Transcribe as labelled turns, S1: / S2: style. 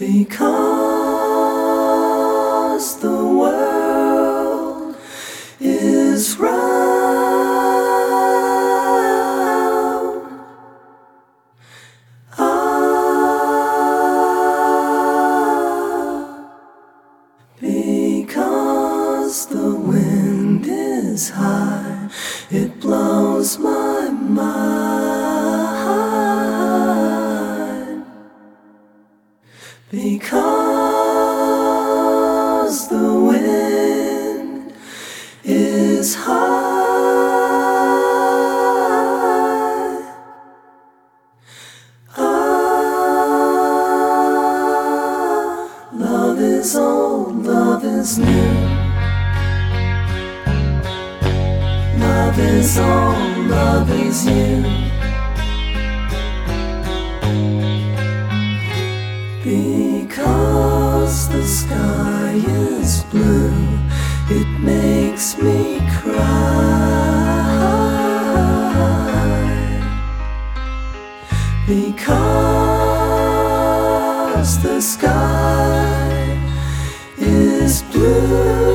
S1: Because the world is round. Because the wind is high, it blows my mind. Because the wind is high. Love is old, love is new. Love is old, love is you. Because the sky is blue, it makes me cry. Because the sky is blue.